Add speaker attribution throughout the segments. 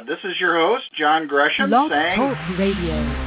Speaker 1: This is your host, John Gresham,
Speaker 2: Blog
Speaker 1: saying...
Speaker 2: Talk Radio.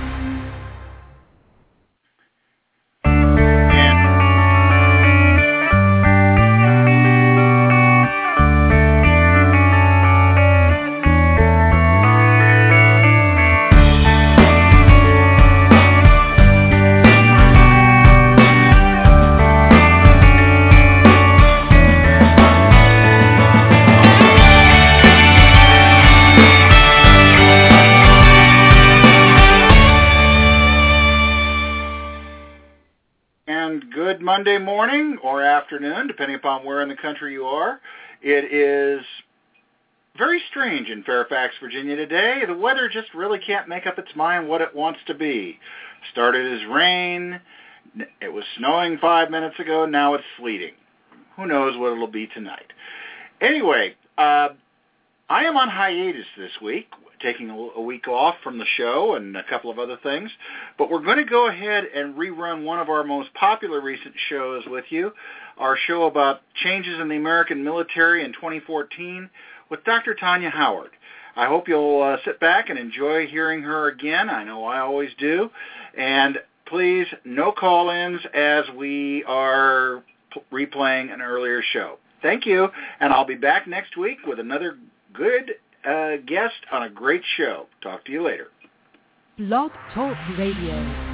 Speaker 1: Monday morning or afternoon, depending upon where in the country you are. It is very strange in Fairfax, Virginia today. The weather just really can't make up its mind what it wants to be. Started as rain. It was snowing 5 minutes ago. Now it's sleeting. Who knows what it'll be tonight. Anyway, I am on hiatus this week, taking a week off from the show and a couple of other things. But we're going to go ahead and rerun one of our most popular recent shows with you, our show about changes in the American military in 2014 with Dr. Tanya Howard. I hope you'll sit back and enjoy hearing her again. I know I always do. And please, no call-ins as we are replaying an earlier show. Thank you, and I'll be back next week with another good guest on a great show. Talk to you later.
Speaker 2: Blog Talk Radio.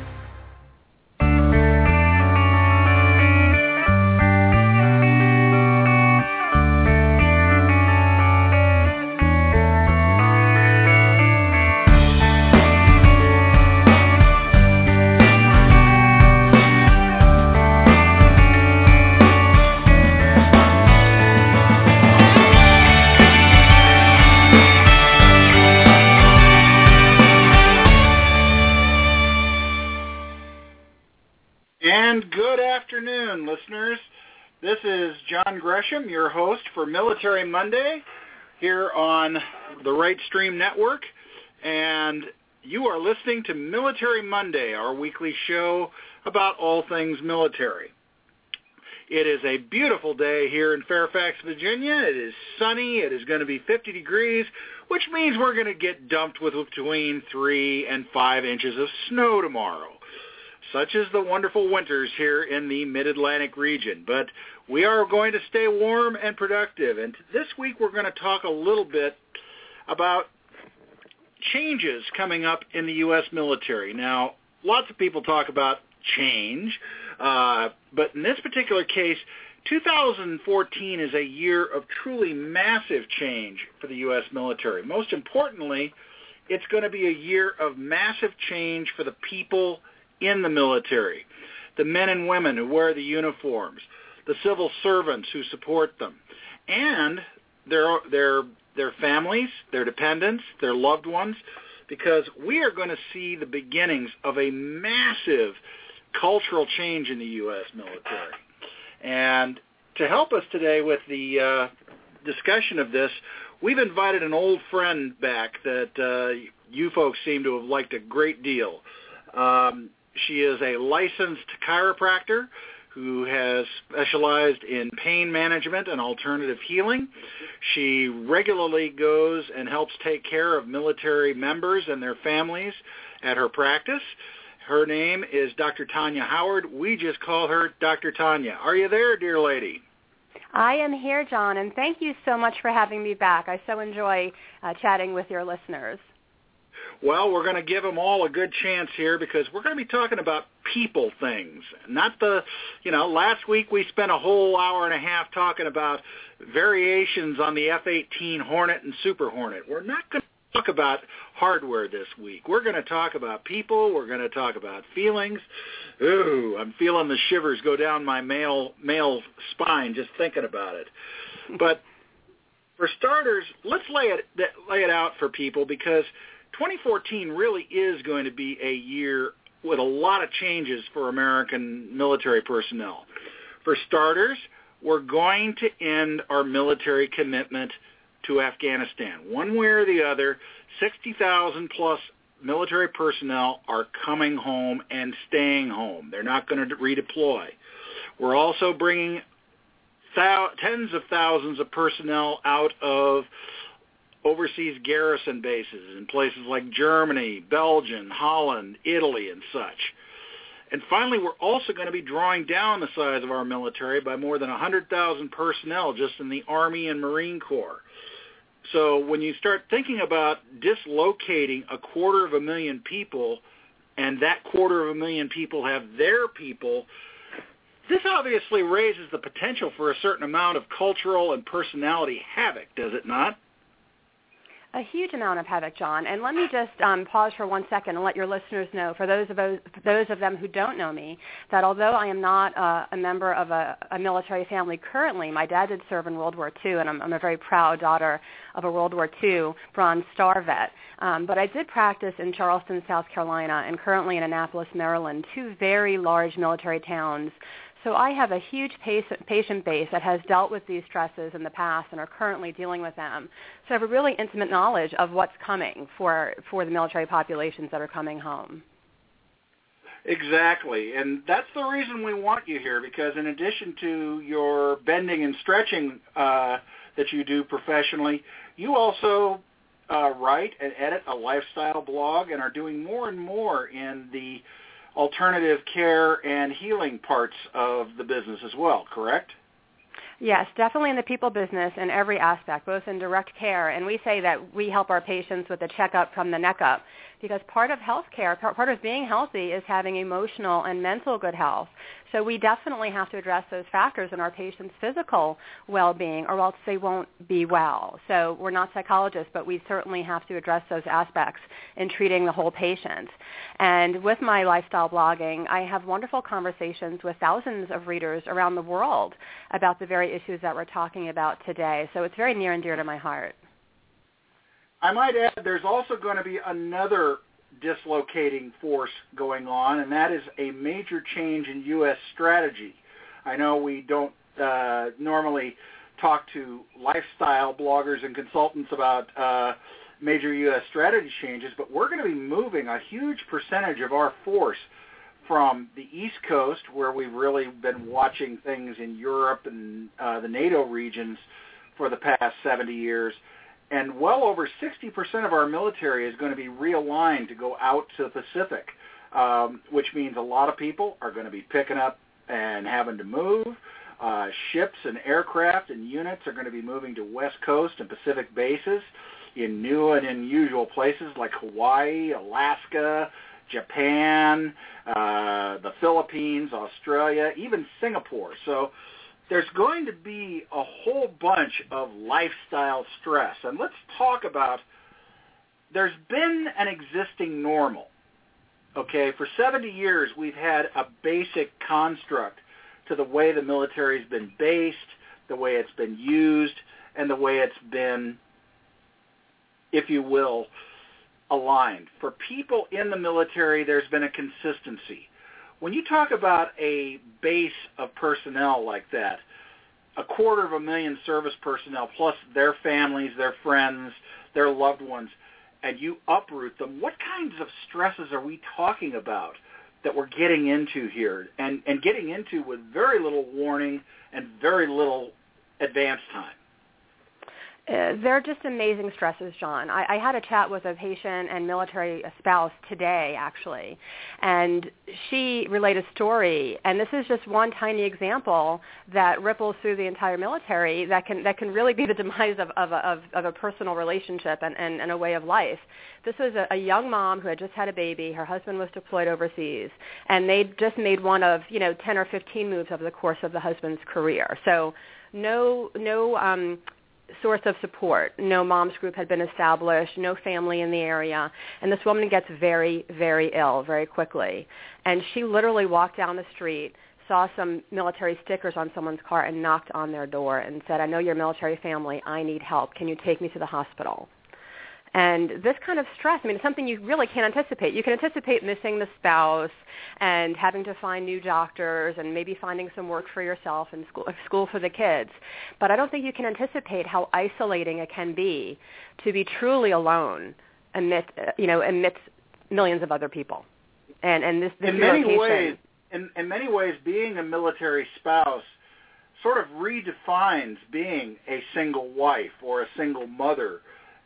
Speaker 1: Listeners, this is John Gresham, your host for Military Monday here on the Right Stream Network, and you are listening to Military Monday, our weekly show about all things military. It is a beautiful day here in Fairfax, Virginia. It is sunny. It is going to be 50 degrees, which means we're going to get dumped with between 3 and 5 inches of snow tomorrow. Such is the wonderful winters here in the Mid-Atlantic region. But we are going to stay warm and productive. And this week we're going to talk a little bit about changes coming up in the U.S. military. Now, lots of people talk about change, but in this particular case, 2014 is a year of truly massive change for the U.S. military. Most importantly, it's going to be a year of massive change for the people in the military, the men and women who wear the uniforms, the civil servants who support them, and their families, their dependents, their loved ones, because we are going to see the beginnings of a massive cultural change in the U.S. military. And to help us today with the discussion of this, we've invited an old friend back that you folks seem to have liked a great deal. She is a licensed chiropractor who has specialized in pain management and alternative healing. She regularly goes and helps take care of military members and their families at her practice. Her name is Dr. Tanya Howard. We just call her Dr. Tanya. Are you there, dear lady?
Speaker 3: I am here, John, and thank you so much for having me back. I so enjoy chatting with your listeners.
Speaker 1: Well, we're going to give them all a good chance here because we're going to be talking about people things. Not last week we spent a whole hour and a half talking about variations on the F-18 Hornet and Super Hornet. We're not going to talk about hardware this week. We're going to talk about people. We're going to talk about feelings. Ooh, I'm feeling the shivers go down my male spine just thinking about it. But for starters, let's lay it out for people because 2014 really is going to be a year with a lot of changes for American military personnel. For starters, we're going to end our military commitment to Afghanistan. One way or the other, 60,000 plus military personnel are coming home and staying home. They're not going to redeploy. We're also bringing tens of thousands of personnel out of overseas garrison bases in places like Germany, Belgium, Holland, Italy, and such. And finally, we're also going to be drawing down the size of our military by more than 100,000 personnel just in the Army and Marine Corps. So when you start thinking about dislocating 250,000 people, and that 250,000 people have their people, this obviously raises the potential for a certain amount of cultural and personality havoc, does it not?
Speaker 3: A huge amount of havoc, John. And let me just pause for 1 second and let your listeners know, for those of them who don't know me, that although I am not a member of a military family currently, my dad did serve in World War II, and I'm a very proud daughter of a World War II Bronze Star vet. But I did practice in Charleston, South Carolina, and currently in Annapolis, Maryland, two very large military towns. So I have a huge patient base that has dealt with these stresses in the past and are currently dealing with them. So I have a really intimate knowledge of what's coming for the military populations that are coming home.
Speaker 1: Exactly, and that's the reason we want you here, because in addition to your bending and stretching that you do professionally, you also write and edit a lifestyle blog and are doing more and more in the alternative care and healing parts of the business as well, correct?
Speaker 3: Yes, definitely in the people business in every aspect, both in direct care, and we say that we help our patients with a checkup from the neck up, because part of healthcare, part of being healthy is having emotional and mental good health. So we definitely have to address those factors in our patients' physical well-being, or else they won't be well. So we're not psychologists, but we certainly have to address those aspects in treating the whole patient. And with my lifestyle blogging, I have wonderful conversations with thousands of readers around the world about the very issues that we're talking about today. So it's very near and dear to my heart.
Speaker 1: I might add there's also going to be another dislocating force going on, and that is a major change in U.S. strategy. I know we don't normally talk to lifestyle bloggers and consultants about major U.S. strategy changes, but we're going to be moving a huge percentage of our force from the East Coast, where we've really been watching things in Europe and the NATO regions for the past 70 years, and well over 60% of our military is going to be realigned to go out to the Pacific, which means a lot of people are going to be picking up and having to move. Ships and aircraft and units are going to be moving to West Coast and Pacific bases in new and unusual places like Hawaii, Alaska, Japan, the Philippines, Australia, even Singapore. So there's going to be a whole bunch of lifestyle stress. And let's talk about, there's been an existing normal. Okay, for 70 years we've had a basic construct to the way the military has been based, the way it's been used, and the way it's been, if you will, aligned. For people in the military, there's been a consistency. When you talk about a base of personnel like that, 250,000 service personnel plus their families, their friends, their loved ones, and you uproot them, what kinds of stresses are we talking about that we're getting into here, and getting into with very little warning and very little advance time?
Speaker 3: They're just amazing stresses, John. I had a chat with a patient and military spouse today, actually, and she relayed a story, and this is just one tiny example that ripples through the entire military that can really be the demise of a personal relationship and a way of life. This was a young mom who had just had a baby. Her husband was deployed overseas, and they just made one of 10 or 15 moves over the course of the husband's career. So no source of support. No mom's group had been established, no family in the area, and this woman gets very, very ill very quickly. And she literally walked down the street, saw some military stickers on someone's car, and knocked on their door and said, "I know you're a military family. I need help. Can you take me to the hospital?" And this kind of stress, it's something you really can't anticipate. You can anticipate missing the spouse and having to find new doctors and maybe finding some work for yourself and school for the kids. But I don't think you can anticipate how isolating it can be to be truly alone amidst millions of other people. And this
Speaker 1: in many ways, in many ways, being a military spouse sort of redefines being a single wife or a single mother.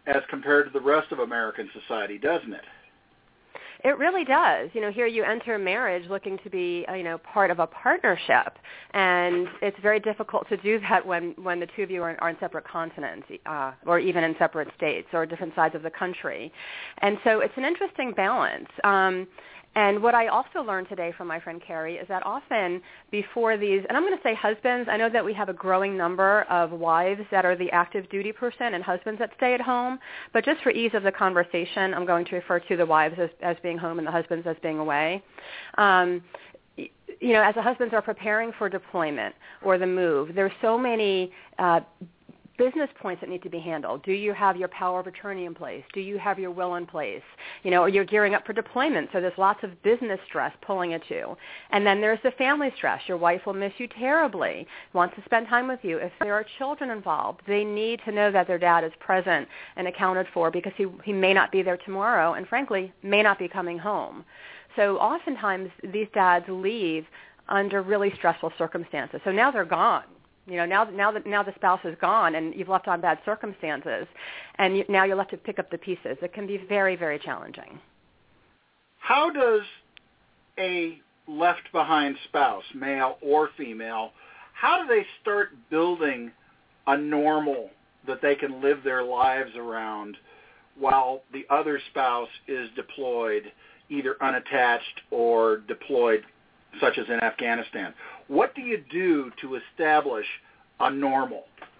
Speaker 1: as compared to the rest of American society, doesn't it?
Speaker 3: It really does. Here you enter marriage looking to be, part of a partnership, and it's very difficult to do that when the two of you are in separate continents, or even in separate states or different sides of the country. And so it's an interesting balance. And what I also learned today from my friend Carrie is that often before these, and I'm going to say husbands, I know that we have a growing number of wives that are the active duty person and husbands that stay at home, but just for ease of the conversation, I'm going to refer to the wives as being home and the husbands as being away. As the husbands are preparing for deployment or the move, there's so many business points that need to be handled. Do you have your power of attorney in place? Do you have your will in place? Or you're gearing up for deployment, so there's lots of business stress pulling at you. And then there's the family stress. Your wife will miss you terribly, wants to spend time with you. If there are children involved, they need to know that their dad is present and accounted for, because he may not be there tomorrow and, frankly, may not be coming home. So oftentimes these dads leave under really stressful circumstances. So now they're gone. Now the spouse is gone, and you've left on bad circumstances, and now you're left to pick up the pieces. It can be very, very challenging.
Speaker 1: How does a left-behind spouse, male or female, how do they start building a normal that they can live their lives around while the other spouse is deployed, either unattached or deployed, such as in Afghanistan? What do you do to establish a normal?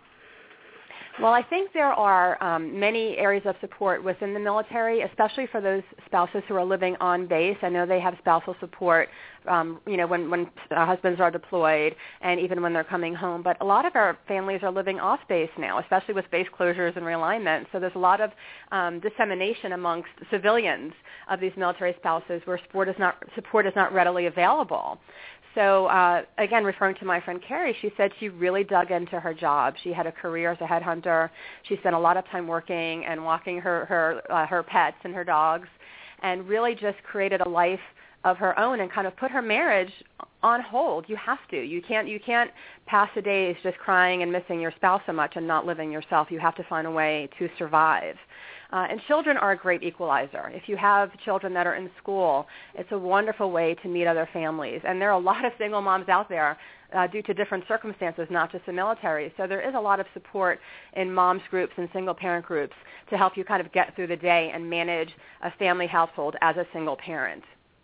Speaker 3: Well, I think there are many areas of support within the military, especially for those spouses who are living on base. I know they have spousal support, when husbands are deployed and even when they're coming home. But a lot of our families are living off base now, especially with base closures and realignment. So there's a lot of dissemination amongst civilians of these military spouses where support is not readily available. So, again, referring to my friend Carrie, she said she really dug into her job. She had a career as a headhunter. She spent a lot of time working and walking her pets and her dogs, and really just created a life of her own and kind of put her marriage on hold. You have to. You can't pass the days just crying and missing your spouse so much and not living yourself. You have to find a way to survive. And children are a great equalizer. If you have children that are in school, it's a wonderful way to meet other families. And there are a lot of single moms out there due to different circumstances, not just the military. So there is a lot of support in moms groups and single parent groups to help you kind of get through the day and manage a family household as a single parent.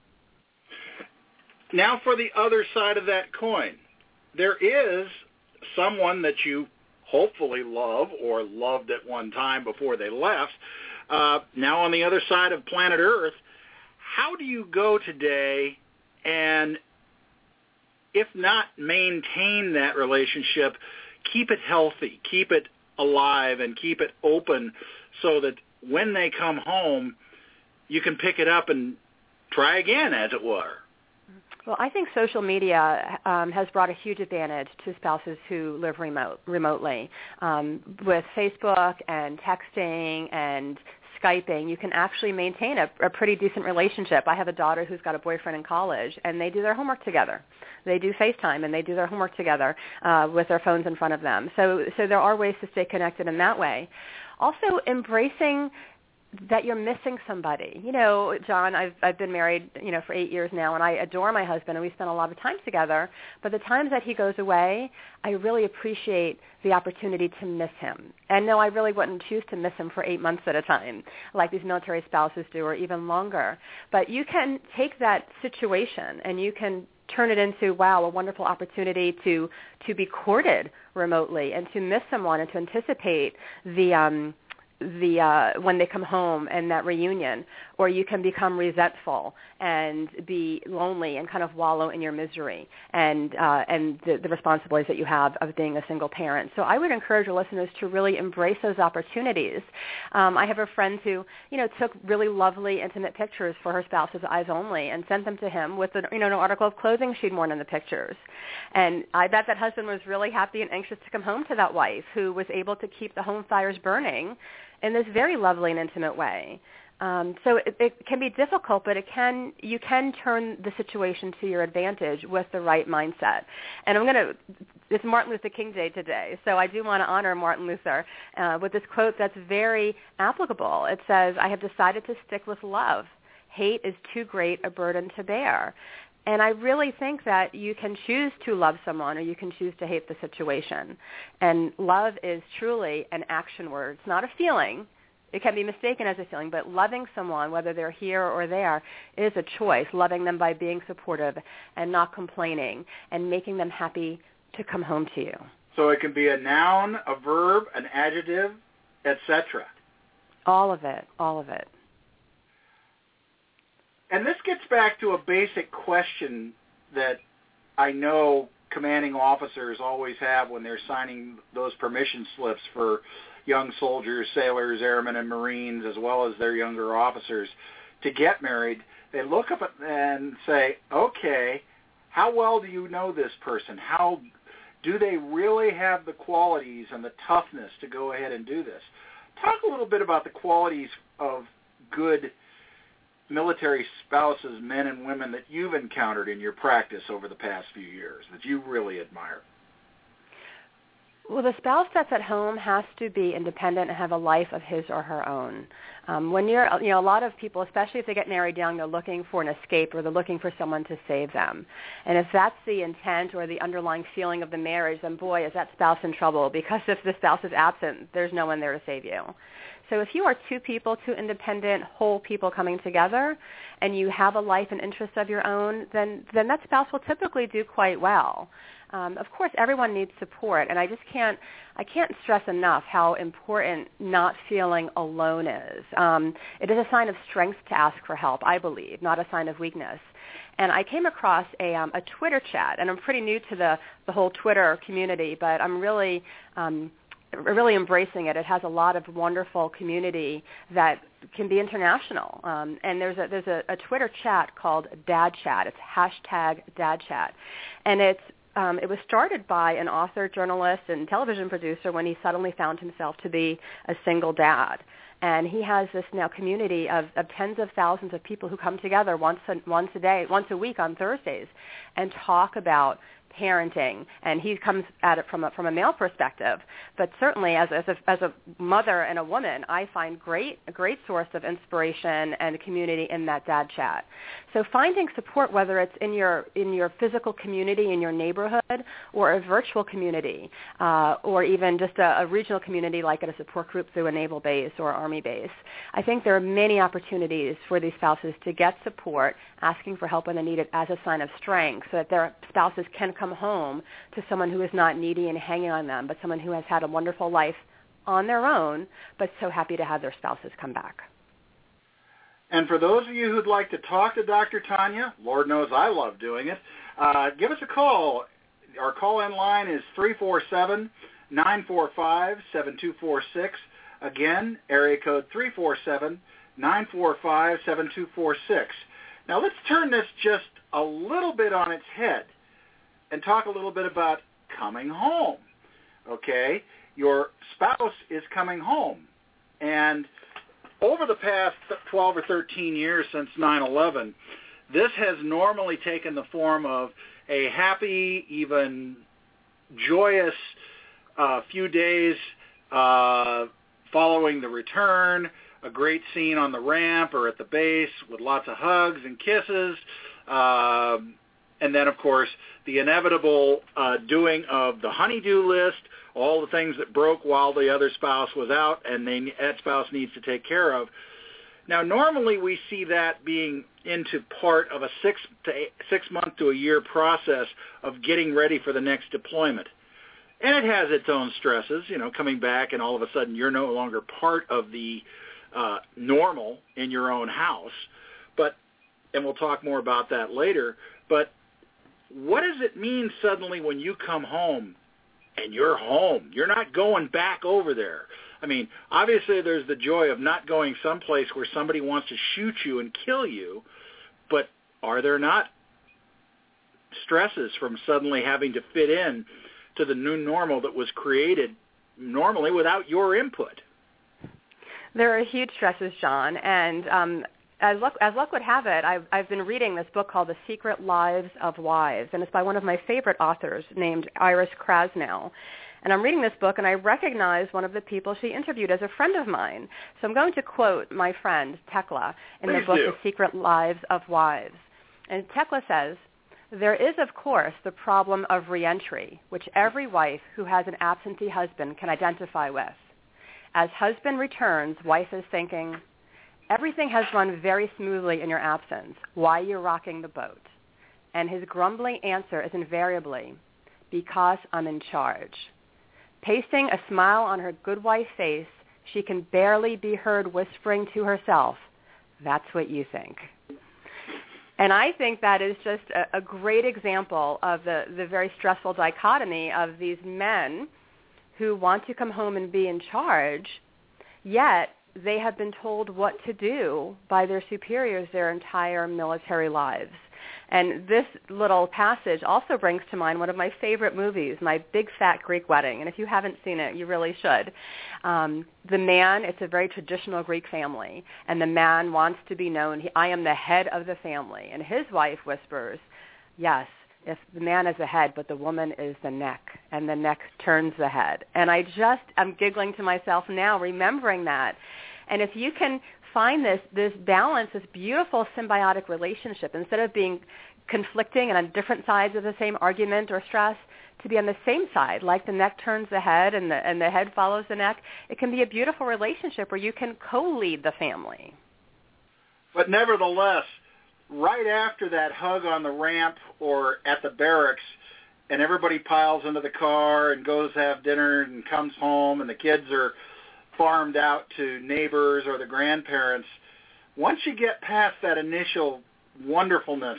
Speaker 1: Now for the other side of that coin, there is someone that you hopefully love or loved at one time before they left. Now on the other side of planet Earth, how do you go today and, if not maintain that relationship, keep it healthy, keep it alive, and keep it open so that when they come home, you can pick it up and try again, as it were?
Speaker 3: Well, I think social media has brought a huge advantage to spouses who live remotely. With Facebook and texting and Skyping, you can actually maintain a pretty decent relationship. I have a daughter who's got a boyfriend in college, and they do their homework together. They do FaceTime, and they do their homework together with their phones in front of them. So there are ways to stay connected in that way. Also, embracing that you're missing somebody. John, I've been married, for 8 years now, and I adore my husband, and we spend a lot of time together. But the times that he goes away, I really appreciate the opportunity to miss him. And no, I really wouldn't choose to miss him for 8 months at a time, like these military spouses do, or even longer. But you can take that situation and you can turn it into, wow, a wonderful opportunity to be courted remotely and to miss someone and to anticipate the when they come home and that reunion, or you can become resentful and be lonely and kind of wallow in your misery and the responsibilities that you have of being a single parent. So I would encourage your listeners to really embrace those opportunities. I have a friend who, took really lovely, intimate pictures for her spouse's eyes only and sent them to him with an article of clothing she'd worn in the pictures. And I bet that husband was really happy and anxious to come home to that wife who was able to keep the home fires burning in this very lovely and intimate way. So it can be difficult, but you can turn the situation to your advantage with the right mindset. And it's Martin Luther King Day today, so I do want to honor Martin Luther with this quote that's very applicable. It says, "I have decided to stick with love. Hate is too great a burden to bear." And I really think that you can choose to love someone or you can choose to hate the situation. And love is truly an action word. It's not a feeling. It can be mistaken as a feeling, but loving someone, whether they're here or there, is a choice. Loving them by being supportive and not complaining and making them happy to come home to you.
Speaker 1: So it can be a noun, a verb, an adjective, etc.
Speaker 3: All of it, all of it.
Speaker 1: And this gets back to a basic question that I know commanding officers always have when they're signing those permission slips for young soldiers, sailors, airmen, and Marines, as well as their younger officers, to get married. They look up and say, okay, how well do you know this person? How do they really have the qualities and the toughness to go ahead and do this? Talk a little bit about the qualities of good military spouses, men and women, that you've encountered in your practice over the past few years that you really admire.
Speaker 3: Well, the spouse that's at home has to be independent and have a life of his or her own. When a lot of people, especially if they get married young, they're looking for an escape or they're looking for someone to save them. And if that's the intent or the underlying feeling of the marriage, then boy, is that spouse in trouble, because if the spouse is absent, there's no one there to save you. So if you are two people, two independent, whole people coming together, and you have a life and interest of your own, then that spouse will typically do quite well. Of course, everyone needs support, and I can't stress enough how important not feeling alone is. It is a sign of strength to ask for help, I believe, not a sign of weakness. And I came across a Twitter chat, and I'm pretty new to the whole Twitter community, but I'm really embracing it. It has a lot of wonderful community that can be international. And there's a Twitter chat called Dad Chat. It's #DadChat. And it was started by an author, journalist, and television producer when he suddenly found himself to be a single dad. And he has this now community of tens of thousands of people who come together once a week on Thursdays and talk about parenting, and he comes at it from a male perspective. But certainly, as a mother and a woman, I find a great source of inspiration and community in that Dad Chat. So finding support, whether it's in your physical community in your neighborhood, or a virtual community, or even just a regional community like at a support group through a naval base or Army base, I think there are many opportunities for these spouses to get support, asking for help when they need it as a sign of strength, so that their spouses can come home to someone who is not needy and hanging on them, but someone who has had a wonderful life on their own, but so happy to have their spouses come back.
Speaker 1: And for those of you who'd like to talk to Dr. Tanya, Lord knows I love doing it, give us a call. Our call-in line is 347-945-7246. Again, area code 347-945-7246. Now let's turn this just a little bit on its head and talk a little bit about coming home. Okay? Your spouse is coming home. And over the past 12 or 13 years since 9/11, this has normally taken the form of a happy, even joyous few days following the return, a great scene on the ramp or at the base with lots of hugs and kisses, and then, of course, the inevitable doing of the honey-do list, all the things that broke while the other spouse was out and that spouse needs to take care of. Now, normally we see that being into part of a 6 month to a year process of getting ready for the next deployment. And it has its own stresses, coming back and all of a sudden you're no longer part of the normal in your own house. And we'll talk more about that later, but what does it mean suddenly when you come home and you're home? You're not going back over there. I mean, obviously there's the joy of not going someplace where somebody wants to shoot you and kill you, but are there not stresses from suddenly having to fit in to the new normal that was created normally without your input?
Speaker 3: There are huge stresses, John, and as luck would have it, I've been reading this book called The Secret Lives of Wives, and it's by one of my favorite authors named Iris Krasnow. And I'm reading this book, and I recognize one of the people she interviewed as a friend of mine. So I'm going to quote my friend, Tekla, in the book The Secret Lives of Wives. And Tekla says, "There is, of course, the problem of reentry, which every wife who has an absentee husband can identify with. As husband returns, wife is thinking, everything has run very smoothly in your absence. Why are you rocking the boat?" And his grumbling answer is invariably, "Because I'm in charge." Pasting a smile on her good wife face, she can barely be heard whispering to herself, "That's what you think." And I think that is just a great example of the very stressful dichotomy of these men who want to come home and be in charge, yet they have been told what to do by their superiors their entire military lives. And this little passage also brings to mind one of my favorite movies, My Big Fat Greek Wedding. And if you haven't seen it, you really should. The man, it's a very traditional Greek family, and the man wants to be known, I am the head of the family. And his wife whispers, yes, if the man is the head, but the woman is the neck, and the neck turns the head. And I'm giggling to myself now, remembering that. And if you can find this balance, this beautiful symbiotic relationship, instead of being conflicting and on different sides of the same argument or stress, to be on the same side, like the neck turns the head and the head follows the neck, it can be a beautiful relationship where you can co-lead the family.
Speaker 1: But nevertheless, right after that hug on the ramp or at the barracks, and everybody piles into the car and goes to have dinner and comes home, and the kids are farmed out to neighbors or the grandparents, once you get past that initial wonderfulness,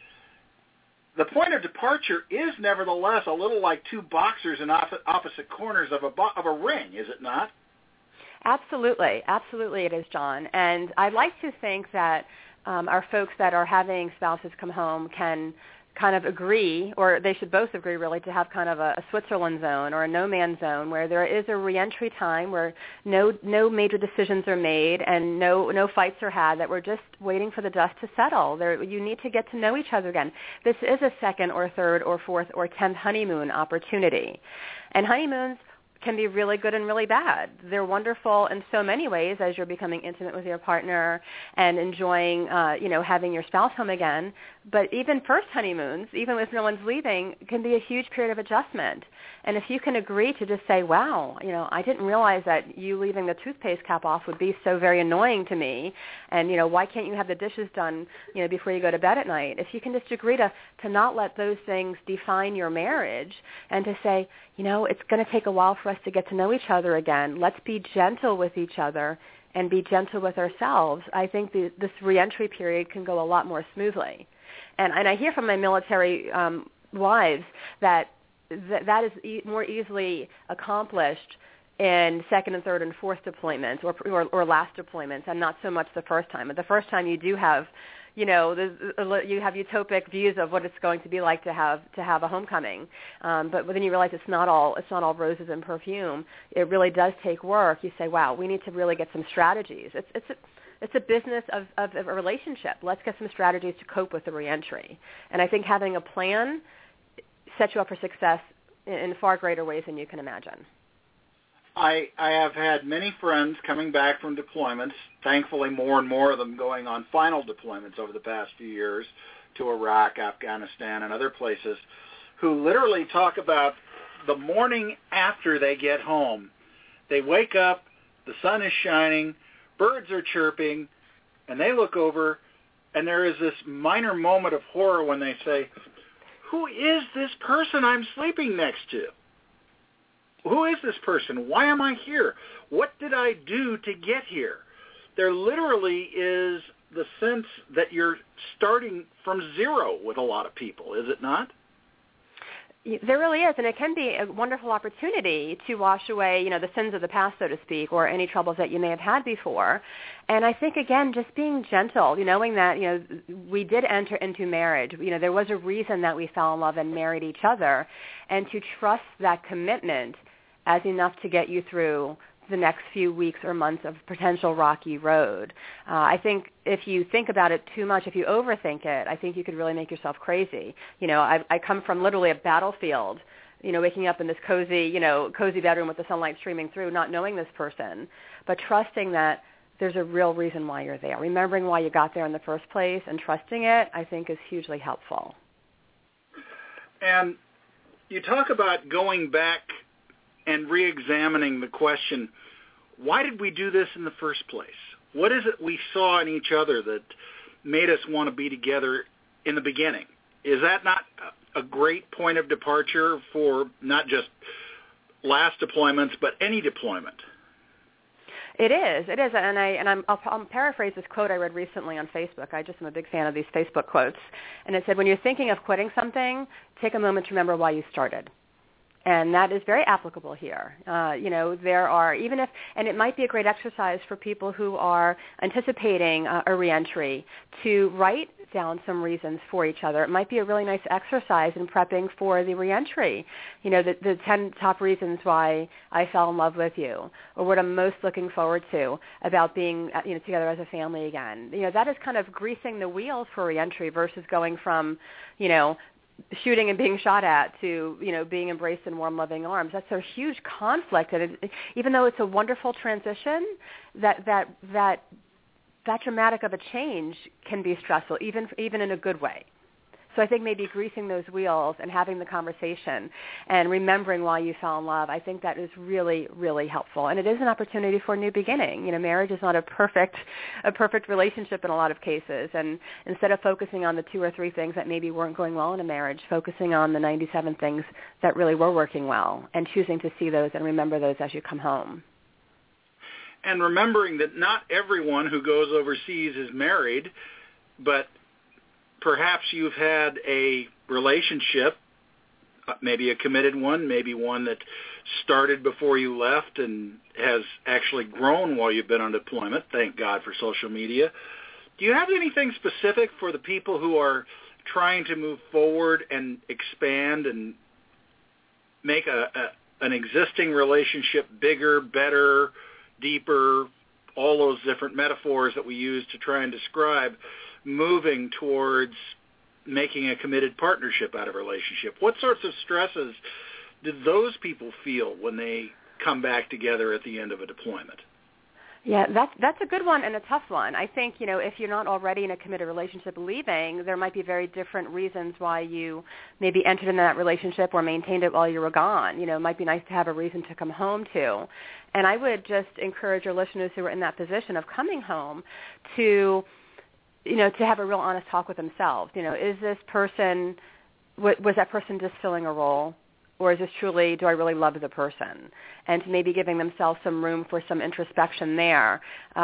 Speaker 1: the point of departure is nevertheless a little like two boxers in opposite corners of a ring, is it not?
Speaker 3: Absolutely. Absolutely it is, John. And I'd like to think that our folks that are having spouses come home can kind of agree, or they should both agree really, to have kind of a Switzerland zone or a no-man's zone where there is a reentry time where no major decisions are made and no fights are had, that we're just waiting for the dust to settle. You need to get to know each other again. This is a second or third or fourth or 10th honeymoon opportunity. And honeymoons can be really good and really bad. They're wonderful in so many ways as you're becoming intimate with your partner and enjoying, having your spouse home again. But even first honeymoons, even if no one's leaving, can be a huge period of adjustment. And if you can agree to just say, wow, I didn't realize that you leaving the toothpaste cap off would be so very annoying to me. And, why can't you have the dishes done, before you go to bed at night? If you can just agree to not let those things define your marriage and to say, it's going to take a while for us to get to know each other again. Let's be gentle with each other and be gentle with ourselves. I think this reentry period can go a lot more smoothly. And I hear from my military wives that is more easily accomplished in second and third and fourth deployments or last deployments, and not so much the first time. But the first time you do have, you have utopic views of what it's going to be like to have a homecoming. But then you realize it's not all roses and perfume. It really does take work. You say, wow, we need to really get some strategies. It's a business of a relationship. Let's get some strategies to cope with the reentry. And I think having a plan sets you up for success in far greater ways than you can imagine.
Speaker 1: I have had many friends coming back from deployments, thankfully more and more of them going on final deployments over the past few years to Iraq, Afghanistan, and other places, who literally talk about the morning after they get home. They wake up, the sun is shining, birds are chirping, and they look over, and there is this minor moment of horror when they say, who is this person I'm sleeping next to? Who is this person? Why am I here? What did I do to get here? There literally is the sense that you're starting from zero with a lot of people, is it not?
Speaker 3: There really is, and it can be a wonderful opportunity to wash away, the sins of the past, so to speak, or any troubles that you may have had before. And I think, again, just being gentle, knowing that, we did enter into marriage. There was a reason that we fell in love and married each other, and to trust that commitment as enough to get you through the next few weeks or months of potential rocky road. I think if you think about it too much, if you overthink it, I think you could really make yourself crazy. I come from literally a battlefield, waking up in this cozy bedroom with the sunlight streaming through, not knowing this person, but trusting that there's a real reason why you're there. Remembering why you got there in the first place and trusting it, I think, is hugely helpful.
Speaker 1: And you talk about going back and re-examining the question, why did we do this in the first place? What is it we saw in each other that made us want to be together in the beginning? Is that not a great point of departure for not just last deployments, but any deployment?
Speaker 3: It is, and I'll paraphrase this quote I read recently on Facebook. I just am a big fan of these Facebook quotes, and it said, when you're thinking of quitting something, take a moment to remember why you started. And that is very applicable here. There are, and it might be a great exercise for people who are anticipating a reentry to write down some reasons for each other. It might be a really nice exercise in prepping for the reentry. The 10 top reasons why I fell in love with you, or what I'm most looking forward to about being together as a family again. That is kind of greasing the wheels for reentry versus going from, shooting and being shot at to, being embraced in warm, loving arms. That's a huge conflict. And even though it's a wonderful transition, that dramatic of a change can be stressful, even in a good way. So I think maybe greasing those wheels and having the conversation and remembering why you fell in love, I think that is really, really helpful. And it is an opportunity for a new beginning. Marriage is not a perfect relationship in a lot of cases. And instead of focusing on the 2 or 3 things that maybe weren't going well in a marriage, focusing on the 97 things that really were working well and choosing to see those and remember those as you come home.
Speaker 1: And remembering that not everyone who goes overseas is married, but perhaps you've had a relationship, maybe a committed one, maybe one that started before you left and has actually grown while you've been on deployment. Thank God for social media. Do you have anything specific for the people who are trying to move forward and expand and make an existing relationship bigger, better, deeper, all those different metaphors that we use to try and describe moving towards making a committed partnership out of a relationship? What sorts of stresses did those people feel when they come back together at the end of a deployment?
Speaker 3: Yeah, that's a good one and a tough one. I think, if you're not already in a committed relationship leaving, there might be very different reasons why you maybe entered in that relationship or maintained it while you were gone. It might be nice to have a reason to come home to. And I would just encourage your listeners who are in that position of coming home to have a real honest talk with themselves. Is this person, was that person just filling a role? Or is this truly, do I really love the person? And maybe giving themselves some room for some introspection there.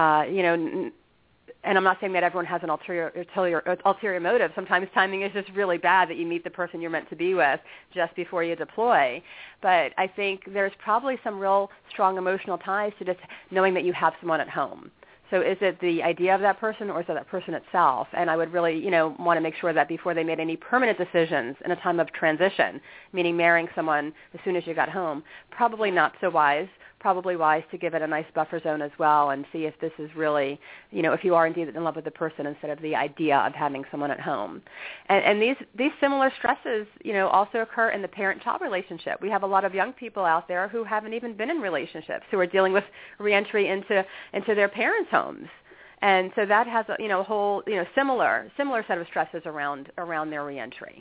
Speaker 3: And I'm not saying that everyone has an ulterior motive. Sometimes timing is just really bad that you meet the person you're meant to be with just before you deploy. But I think there's probably some real strong emotional ties to just knowing that you have someone at home. So is it the idea of that person or is it that person itself? And I would really, want to make sure that before they made any permanent decisions in a time of transition, meaning marrying someone as soon as you got home, probably not so wise, probably wise to give it a nice buffer zone as well and see if this is really, if you are indeed in love with the person instead of the idea of having someone at home. And these similar stresses, also occur in the parent-child relationship. We have a lot of young people out there who haven't even been in relationships, who are dealing with reentry into their parents' homes. And so that has a whole, similar set of stresses around their reentry.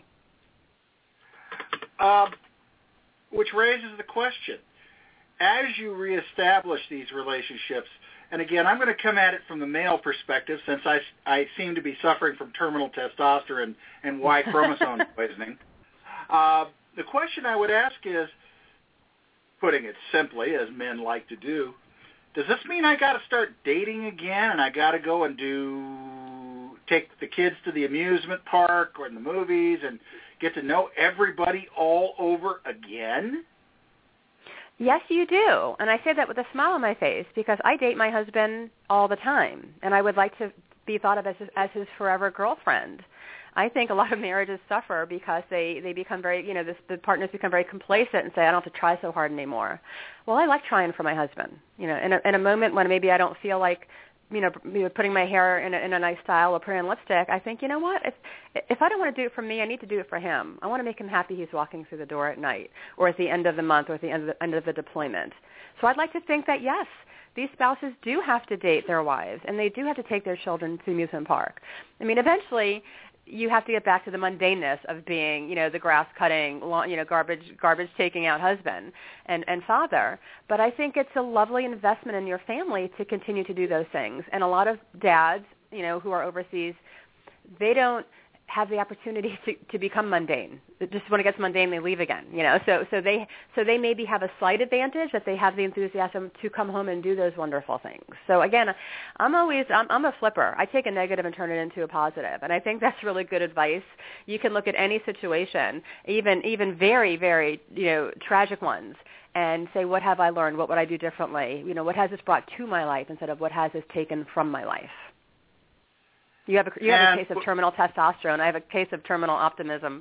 Speaker 1: Which raises the question. As you reestablish these relationships, and again, I'm going to come at it from the male perspective since I seem to be suffering from terminal testosterone and Y chromosome poisoning. The question I would ask is, putting it simply, as men like to do, does this mean I got to start dating again and I got to go and take the kids to the amusement park or in the movies and get to know everybody all over again?
Speaker 3: Yes, you do. And I say that with a smile on my face because I date my husband all the time, and I would like to be thought of as his forever girlfriend. I think a lot of marriages suffer because they become very, the partners become very complacent and say, I don't have to try so hard anymore. Well, I like trying for my husband. In a moment when maybe I don't feel like, putting my hair in a nice style or putting on lipstick, I think, you know what? If I don't want to do it for me, I need to do it for him. I want to make him happy he's walking through the door at night or at the end of the month or at the end of the deployment. So I'd like to think that, yes, these spouses do have to date their wives, and they do have to take their children to amusement park. I mean, eventually, you have to get back to the mundaneness of being, the grass-cutting, garbage-taking out husband and father. But I think it's a lovely investment in your family to continue to do those things. And a lot of dads, who are overseas, they don't have the opportunity to become mundane. Just when it gets mundane, they leave again. So they maybe have a slight advantage that they have the enthusiasm to come home and do those wonderful things. So again, I'm a flipper. I take a negative and turn it into a positive, and I think that's really good advice. You can look at any situation, even very, very tragic ones, and say, what have I learned? What would I do differently? What has this brought to my life instead of what has this taken from my life? You have a case of terminal testosterone. I have a case of terminal optimism.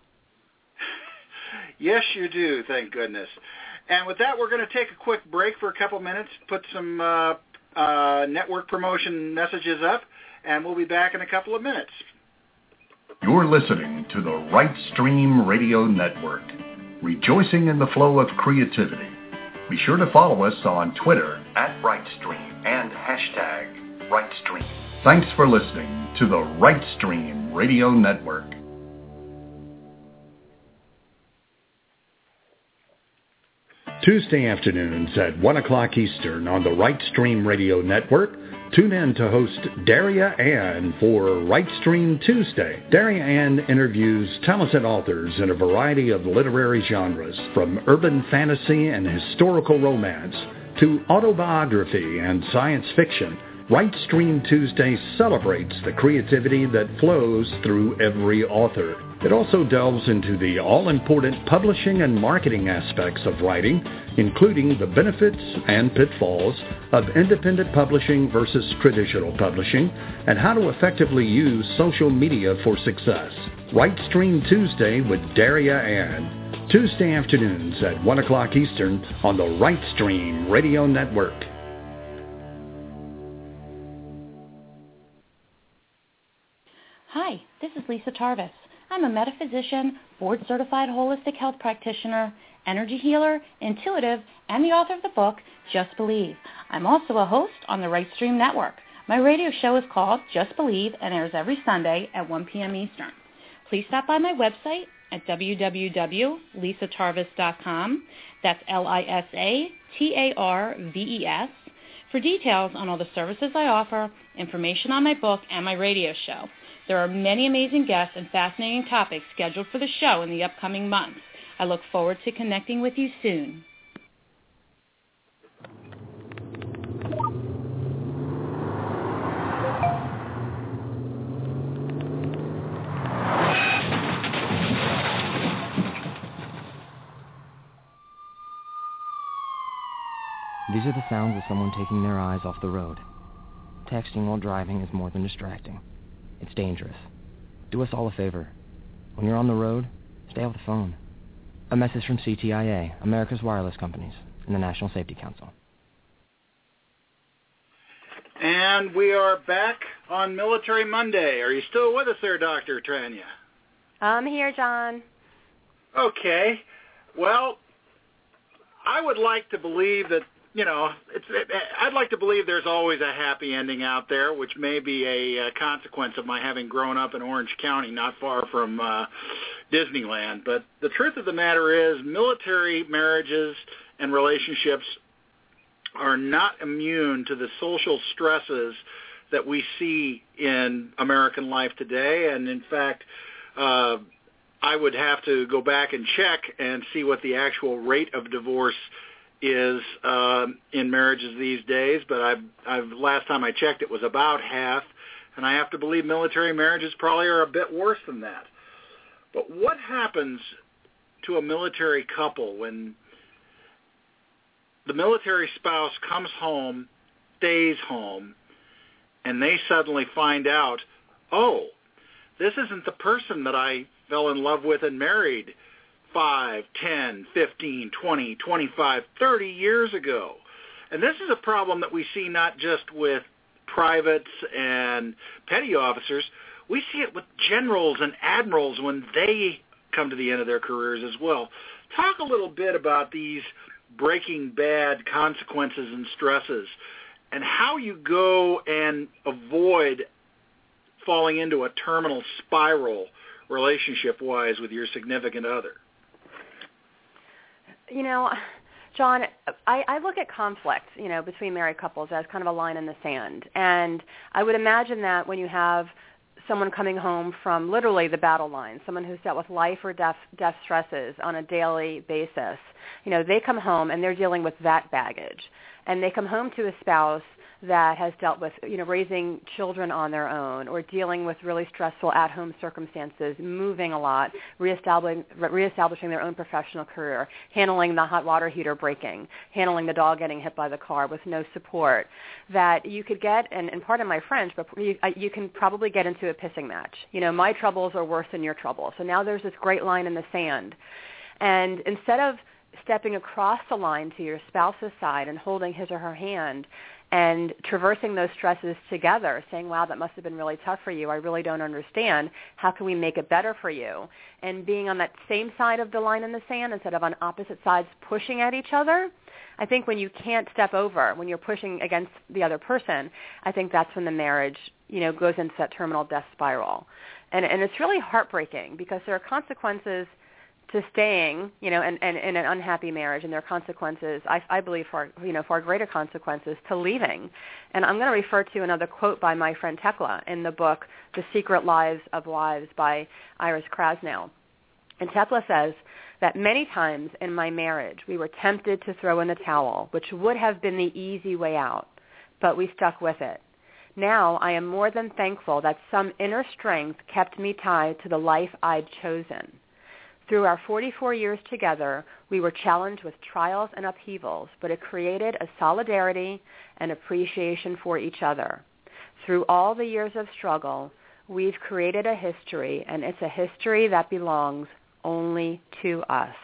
Speaker 1: Yes, you do, thank goodness. And with that, we're going to take a quick break for a couple minutes, put some network promotion messages up, and we'll be back in a couple of minutes.
Speaker 4: You're listening to the Right Stream Radio Network, rejoicing in the flow of creativity. Be sure to follow us on Twitter @RightStream and #RightStream. Thanks for listening to the Right Stream Radio Network. Tuesday afternoons at 1 o'clock Eastern on the Right Stream Radio Network, tune in to host Daria Ann for Right Stream Tuesday. Daria Ann interviews talented authors in a variety of literary genres, from urban fantasy and historical romance to autobiography and science fiction. Right Stream Tuesday celebrates the creativity that flows through every author. It also delves into the all-important publishing and marketing aspects of writing, including the benefits and pitfalls of independent publishing versus traditional publishing, and how to effectively use social media for success. Right Stream Tuesday with Daria Ann. Tuesday afternoons at 1 o'clock Eastern on the Right Stream Radio Network.
Speaker 5: Hi, this is Lisa Tarvis. I'm a metaphysician, board-certified holistic health practitioner, energy healer, intuitive, and the author of the book, Just Believe. I'm also a host on the Right Stream Network. My radio show is called Just Believe and airs every Sunday at 1 p.m. Eastern. Please stop by my website at www.lisatarvis.com. That's LISATARVES. For details on all the services I offer, information on my book, and my radio show. There are many amazing guests and fascinating topics scheduled for the show in the upcoming months. I look forward to connecting with you soon.
Speaker 6: These are the sounds of someone taking their eyes off the road. Texting while driving is more than distracting. It's dangerous. Do us all a favor. When you're on the road, stay off the phone. A message from CTIA, America's Wireless Companies, and the National Safety Council.
Speaker 1: And we are back on Military Monday. Are you still with us there, Dr. Tranya?
Speaker 3: I'm here, John.
Speaker 1: Okay. Well, I would like to believe that, I'd like to believe there's always a happy ending out there, which may be a consequence of my having grown up in Orange County, not far from Disneyland. But the truth of the matter is military marriages and relationships are not immune to the social stresses that we see in American life today. And in fact, I would have to go back and check and see what the actual rate of divorce is in marriages these days, but last time I checked it was about half, and I have to believe military marriages probably are a bit worse than that. But what happens to a military couple when the military spouse comes home, stays home, and they suddenly find out, oh, this isn't the person that I fell in love with and married 5, 10, 15, 20, 25, 30 years ago. And this is a problem that we see not just with privates and petty officers. We see it with generals and admirals when they come to the end of their careers as well. Talk a little bit about these Breaking Bad consequences and stresses and how you go and avoid falling into a terminal spiral relationship-wise with your significant other.
Speaker 3: You know, John, I look at conflict, between married couples as kind of a line in the sand. And I would imagine that when you have someone coming home from literally the battle line, someone who's dealt with life or death stresses on a daily basis, they come home and they're dealing with that baggage. And they come home to a spouse that has dealt with, raising children on their own or dealing with really stressful at-home circumstances, moving a lot, reestablishing their own professional career, handling the hot water heater breaking, handling the dog getting hit by the car with no support, that you could get, and pardon my French, but you can probably get into a pissing match. My troubles are worse than your troubles. So now there's this great line in the sand. And instead of stepping across the line to your spouse's side and holding his or her hand and traversing those stresses together, saying, wow, that must have been really tough for you. I really don't understand. How can we make it better for you? And being on that same side of the line in the sand instead of on opposite sides pushing at each other, I think when you can't step over, when you're pushing against the other person, I think that's when the marriage, goes into that terminal death spiral. And it's really heartbreaking because there are consequences to staying, in an unhappy marriage, and there are consequences, I believe, far greater consequences to leaving. And I'm going to refer to another quote by my friend Tekla in the book, The Secret Lives of Wives by Iris Krasnow. And Tekla says that many times in my marriage, we were tempted to throw in the towel, which would have been the easy way out, but we stuck with it. Now I am more than thankful that some inner strength kept me tied to the life I'd chosen. Through our 44 years together, we were challenged with trials and upheavals, but it created a solidarity and appreciation for each other. Through all the years of struggle, we've created a history, and it's a history that belongs only to us.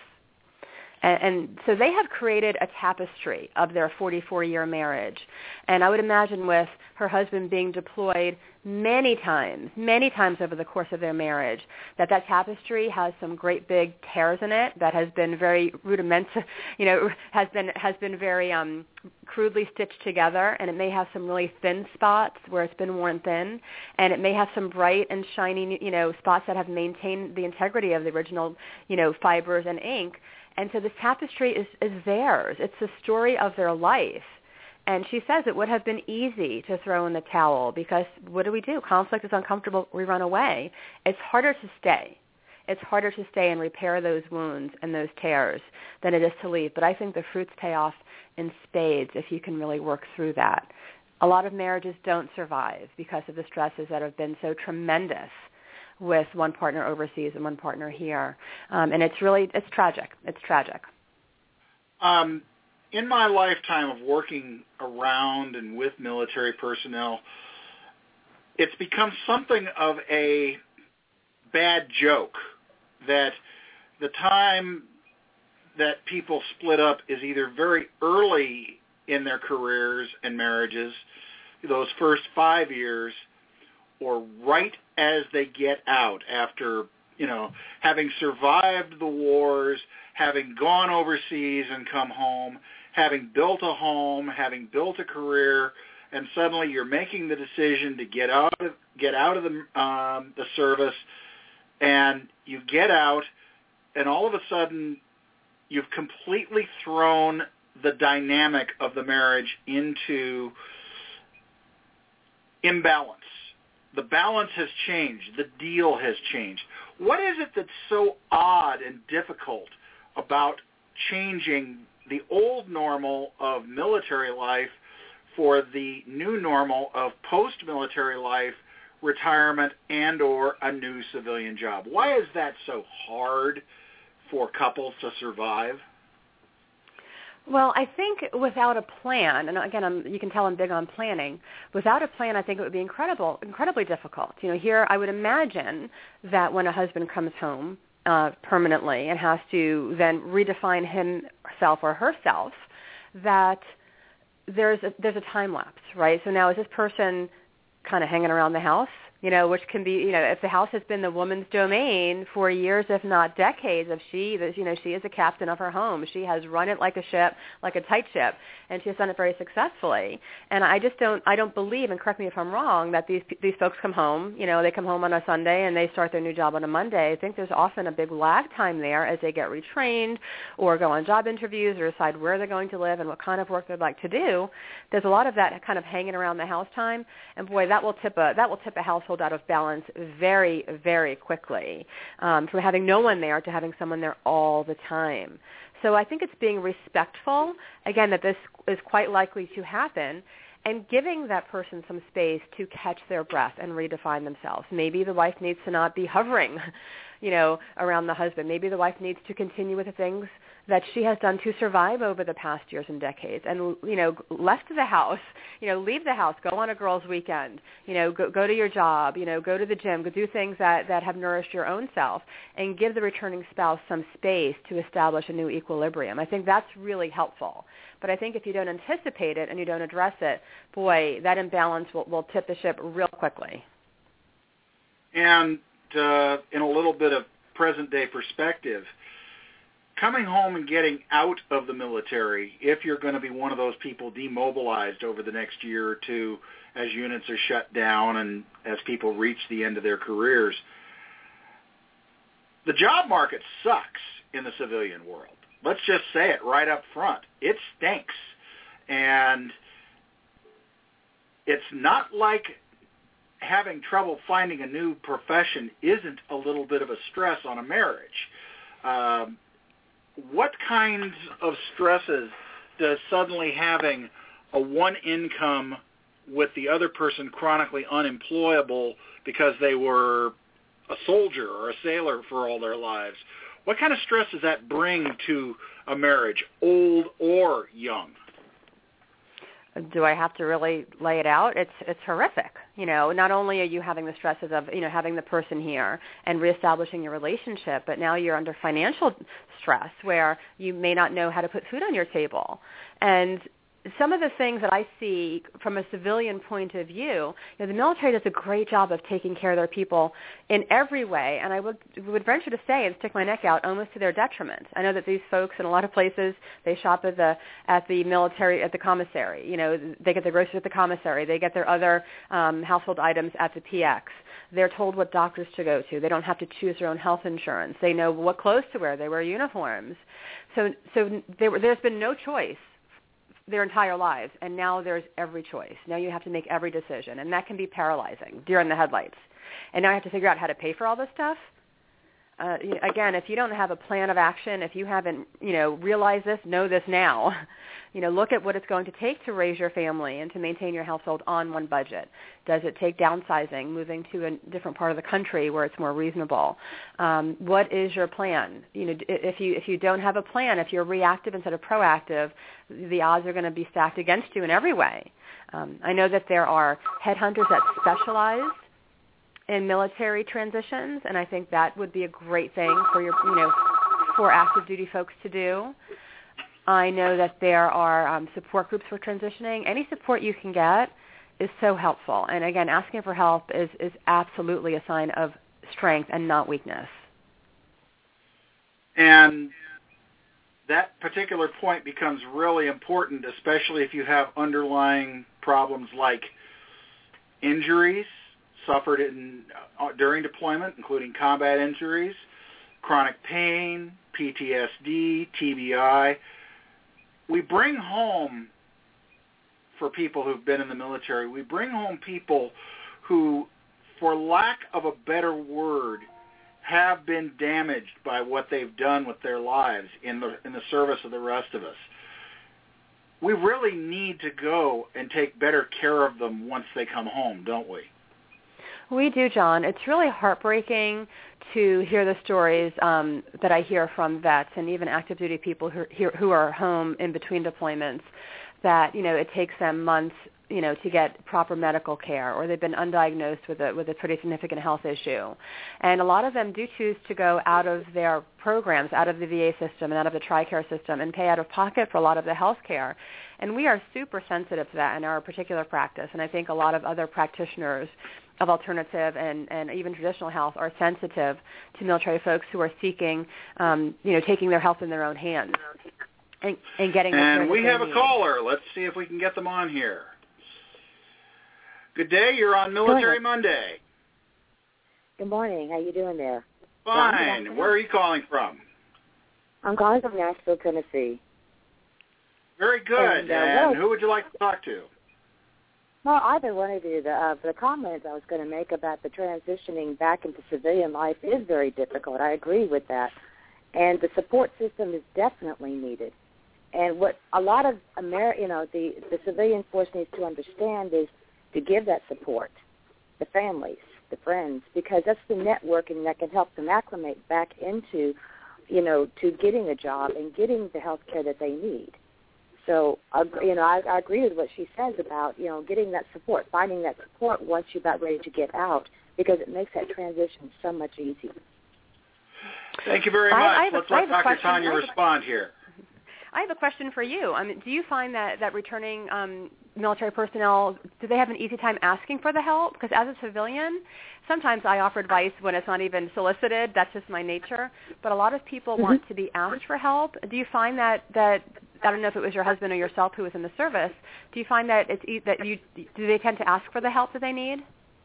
Speaker 3: And so they have created a tapestry of their 44-year marriage. And I would imagine with her husband being deployed many times over the course of their marriage, that tapestry has some great big tears in it that has been very rudimentary, has been very crudely stitched together, and it may have some really thin spots where it's been worn thin, and it may have some bright and shiny, spots that have maintained the integrity of the original, fibers and ink. And so this tapestry is theirs. It's the story of their life. And she says it would have been easy to throw in the towel because what do? Conflict is uncomfortable. We run away. It's harder to stay. It's harder to stay and repair those wounds and those tears than it is to leave. But I think the fruits pay off in spades if you can really work through that. A lot of marriages don't survive because of the stresses that have been so tremendous with one partner overseas and one partner here. And it's tragic. It's tragic.
Speaker 1: In my lifetime of working around and with military personnel, it's become something of a bad joke that the time that people split up is either very early in their careers and marriages, those first 5 years, or right as they get out after, having survived the wars, having gone overseas and come home, having built a home, having built a career, and suddenly you're making the decision to get out of the service, and you get out, and all of a sudden you've completely thrown the dynamic of the marriage into imbalance. The balance has changed. The deal has changed. What is it that's so odd and difficult about changing the old normal of military life for the new normal of post-military life, retirement, and or a new civilian job? Why is that so hard for couples to survive?
Speaker 3: Well, I think without a plan, and again, you can tell I'm big on planning. Without a plan, I think it would be incredibly difficult. Here I would imagine that when a husband comes home permanently and has to then redefine himself or herself, that there's a time lapse, right? So now is this person kind of hanging around the house? Which can be, if the house has been the woman's domain for years, if not decades, if she is a captain of her home, she has run it like a ship, like a tight ship, and she has done it very successfully. And I don't believe, and correct me if I'm wrong, that these folks come home, they come home on a Sunday and they start their new job on a Monday. I think there's often a big lag time there as they get retrained or go on job interviews or decide where they're going to live and what kind of work they'd like to do. There's a lot of that kind of hanging around the house time, and boy, that will tip a household out of balance very, very quickly, from having no one there to having someone there all the time. So I think it's being respectful, again, that this is quite likely to happen, and giving that person some space to catch their breath and redefine themselves. Maybe the wife needs to not be hovering, around the husband. Maybe the wife needs to continue with the things that she has done to survive over the past years and decades, and left the house, leave the house, go on a girls' weekend, go to your job, go to the gym, go do things that have nourished your own self, and give the returning spouse some space to establish a new equilibrium. I think that's really helpful. But I think if you don't anticipate it and you don't address it, boy, that imbalance will tip the ship real quickly.
Speaker 1: And in a little bit of present-day perspective, coming home and getting out of the military, if you're going to be one of those people demobilized over the next year or two as units are shut down and as people reach the end of their careers, the job market sucks in the civilian world. Let's just say it right up front. It stinks. And it's not like having trouble finding a new profession isn't a little bit of a stress on a marriage. What kinds of stresses does suddenly having a one income with the other person chronically unemployable because they were a soldier or a sailor for all their lives, what kind of stress does that bring to a marriage, old or young?
Speaker 3: Do I have to really lay it out? It's horrific. Not only are you having the stresses of, having the person here and reestablishing your relationship, but now you're under financial stress where you may not know how to put food on your table. And some of the things that I see from a civilian point of view, the military does a great job of taking care of their people in every way, and I would venture to say and stick my neck out almost to their detriment. I know that these folks in a lot of places, they shop at the military, at the commissary. They get their groceries at the commissary. They get their other household items at the PX. They're told what doctors to go to. They don't have to choose their own health insurance. They know what clothes to wear. They wear uniforms. So there's been no choice their entire lives, and now there's every choice. Now you have to make every decision, and that can be paralyzing, deer in the headlights. And now you have to figure out how to pay for all this stuff. Again, if you don't have a plan of action, if you haven't, realized this, know this now. Look at what it's going to take to raise your family and to maintain your household on one budget. Does it take downsizing, moving to a different part of the country where it's more reasonable? What is your plan? If you don't have a plan, if you're reactive instead of proactive, the odds are going to be stacked against you in every way. I know that there are headhunters that specialize in military transitions, and I think that would be a great thing for active duty folks to do. I know that there are support groups for transitioning. Any support you can get is so helpful. And again, asking for help is absolutely a sign of strength and not weakness.
Speaker 1: And that particular point becomes really important, especially if you have underlying problems like injuries suffered during deployment, including combat injuries, chronic pain, PTSD, TBI. We bring home, for people who've been in the military, we bring home people who, for lack of a better word, have been damaged by what they've done with their lives in the service of the rest of us. We really need to go and take better care of them once they come home, don't we?
Speaker 3: We do, John. It's really heartbreaking to hear the stories that I hear from vets and even active duty people who are home in between deployments, that, it takes them months, to get proper medical care, or they've been undiagnosed with a pretty significant health issue. And a lot of them do choose to go out of their programs, out of the VA system and out of the TRICARE system, and pay out of pocket for a lot of the health care. And we are super sensitive to that in our particular practice. And I think a lot of other practitioners of alternative and even traditional health are sensitive to military folks who are seeking, taking their health in their own hands and getting the care that
Speaker 1: we
Speaker 3: they
Speaker 1: have
Speaker 3: need.
Speaker 1: a caller. Let's see if we can get them on here. Good day. You're on Military Monday.
Speaker 7: Good morning. How you doing there?
Speaker 1: Fine. Where are you calling from?
Speaker 7: I'm calling from Nashville, Tennessee.
Speaker 1: Very good. And who would you like to talk to?
Speaker 7: Well, either one of you. The comments I was going to make about the transitioning back into civilian life is very difficult. I agree with that. And the support system is definitely needed. And what a lot of the civilian force needs to understand is to give that support, the families, the friends, because that's the networking that can help them acclimate back into, to getting a job and getting the health care that they need. So, I agree with what she says about, getting that support, finding that support once you're about ready to get out, because it makes that transition so much easier.
Speaker 1: Thank you very much. Let's let Dr. Tanya respond here.
Speaker 3: I have a question for you. Do you find that returning military personnel, do they have an easy time asking for the help? Because as a civilian, sometimes I offer advice when it's not even solicited. That's just my nature. But a lot of people want to be asked for help. Do you find that I don't know if it was your husband or yourself who was in the service, do you find that do they tend to ask for the help that they need?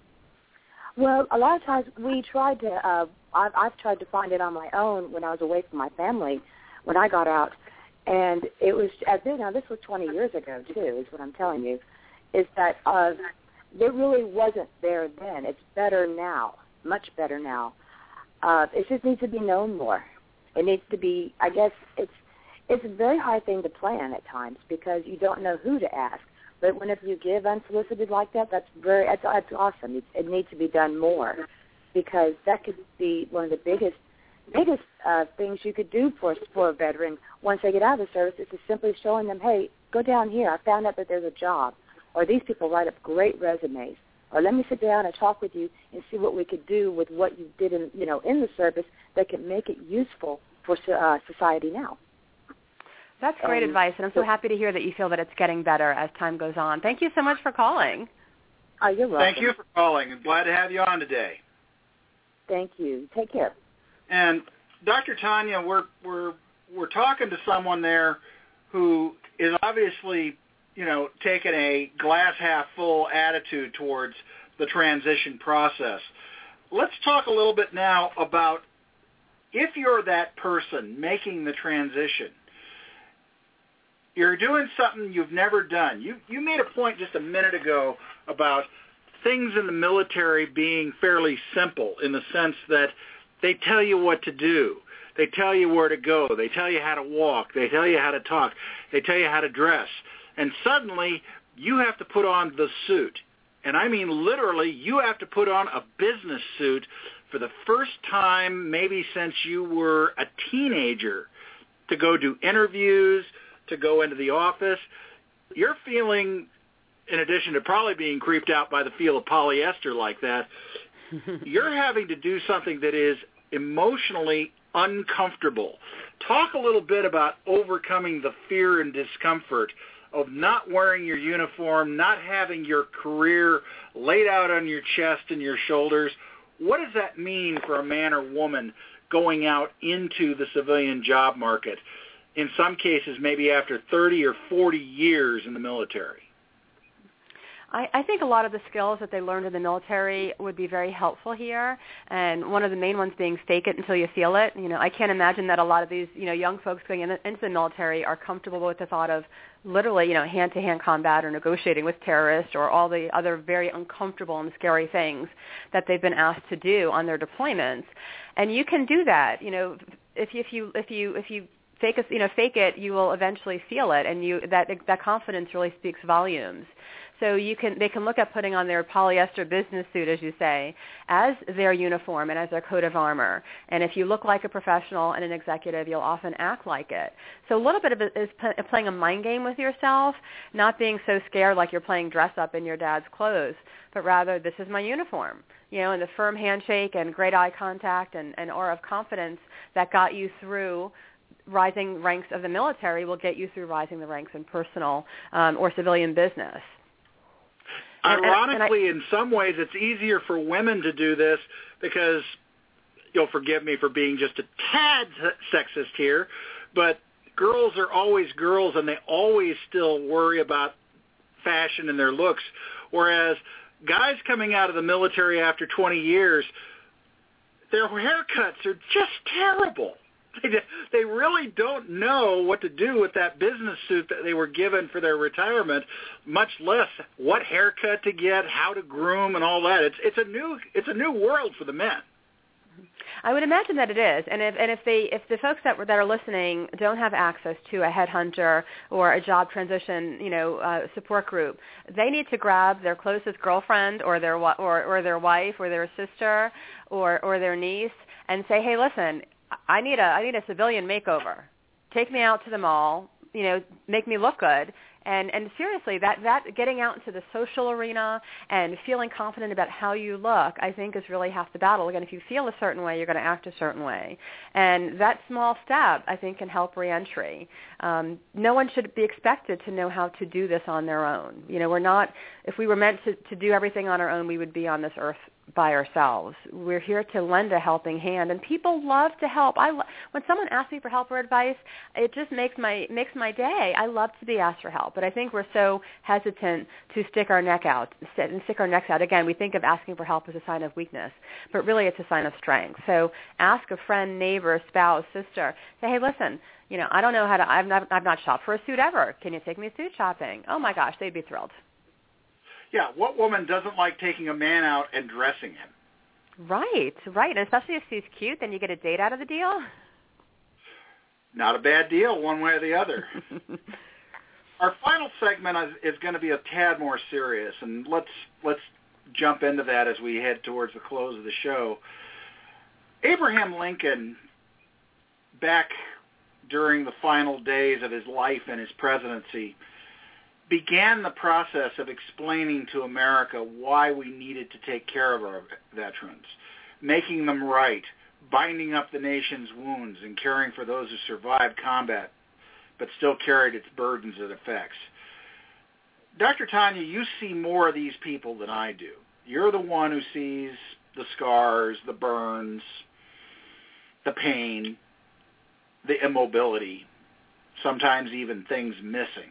Speaker 7: Well, a lot of times we tried to, I've tried to find it on my own when I was away from my family when I got out. And it was, now this was 20 years ago, too, is what I'm telling you, is that it really wasn't there then. It's better now, much better now. It just needs to be known more. It needs to be, I guess, it's a very hard thing to plan at times because you don't know who to ask. But whenever you give unsolicited like that, that's awesome. It needs to be done more because that could be one of the biggest things you could do for a veteran once they get out of the service is to simply showing them, hey, go down here. I found out that there's a job. Or these people write up great resumes. Or let me sit down and talk with you and see what we could do with what you did in the service that can make it useful for society now.
Speaker 3: That's great advice, and I'm so happy to hear that you feel that it's getting better as time goes on. Thank you so much for calling.
Speaker 7: Oh, you're welcome.
Speaker 1: Thank you for calling. I'm glad to have you on today.
Speaker 7: Thank you. Take care.
Speaker 1: And Dr. Tanya, we're talking to someone there who is obviously, taking a glass half full attitude towards the transition process. Let's talk a little bit now about if you're that person making the transition. You're doing something you've never done. You made a point just a minute ago about things in the military being fairly simple in the sense that they tell you what to do. They tell you where to go. They tell you how to walk. They tell you how to talk. They tell you how to dress. And suddenly, you have to put on the suit. And I mean literally, you have to put on a business suit for the first time maybe since you were a teenager to go do interviews, to go into the office. You're feeling, in addition to probably being creeped out by the feel of polyester like that, you're having to do something that is emotionally uncomfortable. Talk a little bit about overcoming the fear and discomfort of not wearing your uniform, not having your career laid out on your chest and your shoulders. What does that mean for a man or woman going out into the civilian job market, in some cases maybe after 30 or 40 years in the military?
Speaker 3: I think a lot of the skills that they learned in the military would be very helpful here, and one of the main ones being fake it until you feel it. I can't imagine that a lot of these, young folks going into the military are comfortable with the thought of literally, hand-to-hand combat or negotiating with terrorists or all the other very uncomfortable and scary things that they've been asked to do on their deployments. And you can do that, if you fake it, you will eventually feel it, and that confidence really speaks volumes. So they can look at putting on their polyester business suit, as you say, as their uniform and as their coat of armor. And if you look like a professional and an executive, you'll often act like it. So a little bit of it is playing a mind game with yourself, not being so scared like you're playing dress up in your dad's clothes, but rather, this is my uniform. And the firm handshake and great eye contact and aura of confidence that got you through rising ranks of the military will get you through rising the ranks in personal or civilian business.
Speaker 1: Ironically, in some ways, it's easier for women to do this because, you'll forgive me for being just a tad sexist here, but girls are always girls and they always still worry about fashion and their looks, whereas guys coming out of the military after 20 years, their haircuts are just terrible. They really don't know what to do with that business suit that they were given for their retirement, much less what haircut to get, how to groom, and all that. It's a new world for the men.
Speaker 3: I would imagine that it is, and if the folks that are listening don't have access to a headhunter or a job transition, support group, they need to grab their closest girlfriend or their wife or their sister or their niece and say, hey, listen, I need a civilian makeover. Take me out to the mall, make me look good. And seriously, that getting out into the social arena and feeling confident about how you look, I think, is really half the battle. Again, if you feel a certain way, you're going to act a certain way. And that small step, I think, can help reentry. No one should be expected to know how to do this on their own. We're not, if we were meant to do everything on our own, we would be on this earth by ourselves. We're here to lend a helping hand, and people love to help. When someone asks me for help or advice, it just makes my day. I love to be asked for help, but I think we're so hesitant to stick our necks out. Again, we think of asking for help as a sign of weakness, but really it's a sign of strength. So ask a friend, neighbor, spouse, sister. Say, hey, listen, I don't know how to. I've not shopped for a suit ever. Can you take me suit shopping? Oh my gosh, they'd be thrilled.
Speaker 1: Yeah, what woman doesn't like taking a man out and dressing him?
Speaker 3: Right. And especially if he's cute, then you get a date out of the deal.
Speaker 1: Not a bad deal, one way or the other. Our final segment is going to be a tad more serious, and let's jump into that as we head towards the close of the show. Abraham Lincoln, back during the final days of his life and his presidency, began the process of explaining to America why we needed to take care of our veterans, making them right, binding up the nation's wounds, and caring for those who survived combat but still carried its burdens and effects. Dr. Tanya, you see more of these people than I do. You're the one who sees the scars, the burns, the pain, the immobility, sometimes even things missing.